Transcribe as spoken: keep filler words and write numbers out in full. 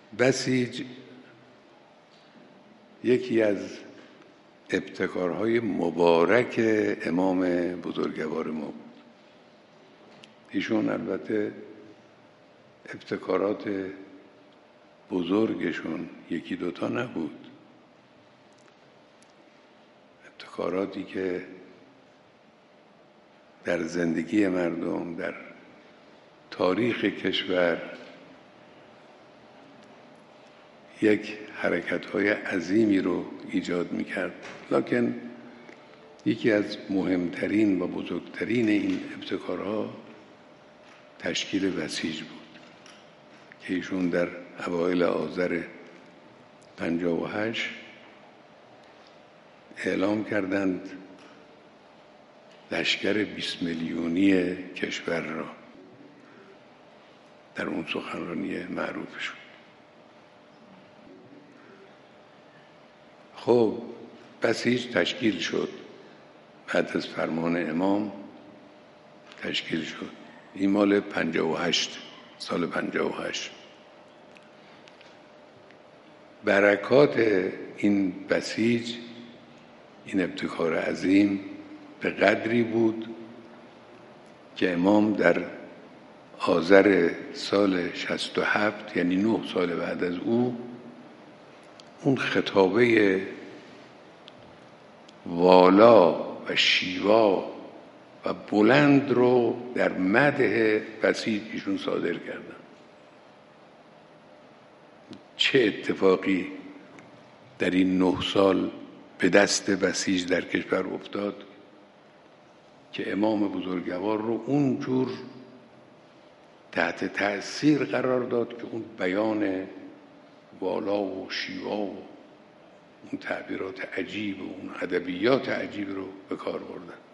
بسیج یکی از ابتکارهای مبارک امام بزرگوار ما بود. ایشون البته ابتکارات بزرگشون یکی دوتا نبود، ابتکاراتی که در زندگی مردم، در تاریخ کشور یک حرکت‌های عظیمی رو ایجاد می‌کرد. لکن یکی از مهمترین و بزرگترین این ابتکارها تشکیل بسیج بود که ایشون در اوایل آذر پنجاه و هشت اعلام کردند لشکر بیست میلیونی کشور را در اون سخنرانی معروفشون. خب بسیج تشکیل شد، بعد از فرمان امام تشکیل شد. این مال پنجاه و هشت، سال پنجاه و هشت. برکات این بسیج، این ابتکار عظیم به قدری بود که امام در آذر سال شصت و هفت، یعنی نه سال بعد از او، اون خطابه والا و شیوا و بلند رو در مدح بسیج ایشون صادر کردن. چه اتفاقی در این نه سال به دست بسیج در کشور افتاد که امام بزرگوار رو اونجور تحت تأثیر قرار داد که اون بیان والا و شیوا و اون تعبیرات عجیب و اون ادبیات عجیب رو به کار بردن.